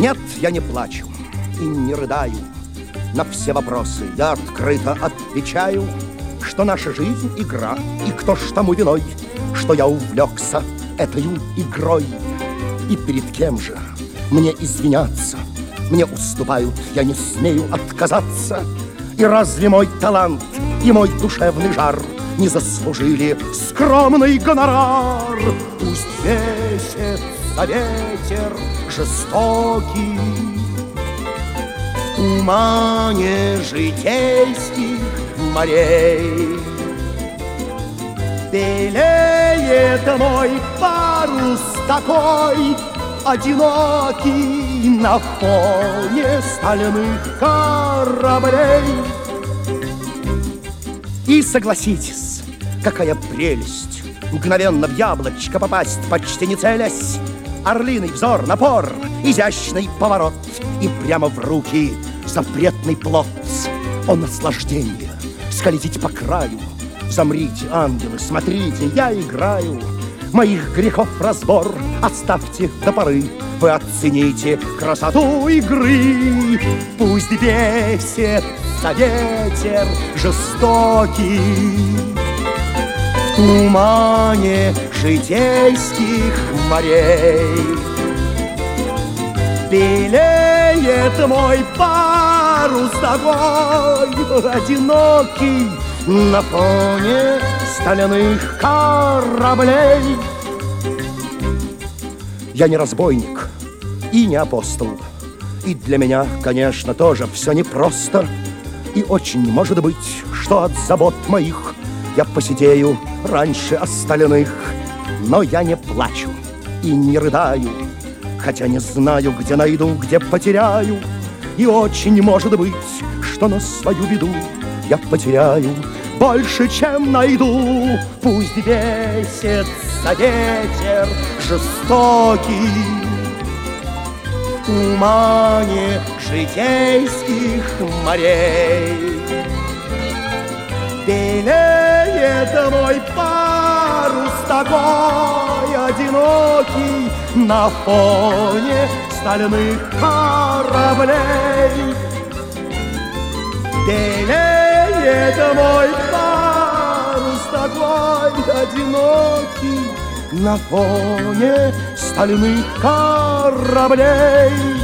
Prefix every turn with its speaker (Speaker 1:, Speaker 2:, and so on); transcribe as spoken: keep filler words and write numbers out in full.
Speaker 1: Нет, я не плачу и не рыдаю. На все вопросы я открыто отвечаю, что наша жизнь — игра, и кто ж тому виной, что я увлекся этой игрой. И перед кем же мне извиняться? Мне уступают, я не смею отказаться. И разве мой талант и мой душевный жар не заслужили скромный гонорар? Пусть весится ветер жестокий в тумане житейских морей. Белеет мой парус такой одинокий на фоне стальных кораблей. И согласитесь, какая прелесть мгновенно в яблочко попасть, почти не целясь. Орлиный взор, напор, изящный поворот, и прямо в руки запретный плод. О, наслаждение скользить по краю! Замрите, ангелы, смотрите, я играю. Моих грехов разбор оставьте до поры. Вы оцените красоту игры. Пусть бесится ветер жестокий в тумане житейских морей. Белеет мой парус такой одинокий на фоне стальных кораблей. Я не разбойник и не апостол, и для меня, конечно, тоже все непросто. И очень может быть, что от забот моих я посидею раньше остальных. Но я не плачу и не рыдаю, хотя не знаю, где найду, где потеряю. И очень может быть, что на свою беду я потеряю больше, чем найду. Пусть бесится ветер жестокий в тумане житейских морей. Белеет мой парус такой одинокий на фоне стальных кораблей. Белеет мой парус такой одинокий на фоне стальных кораблей.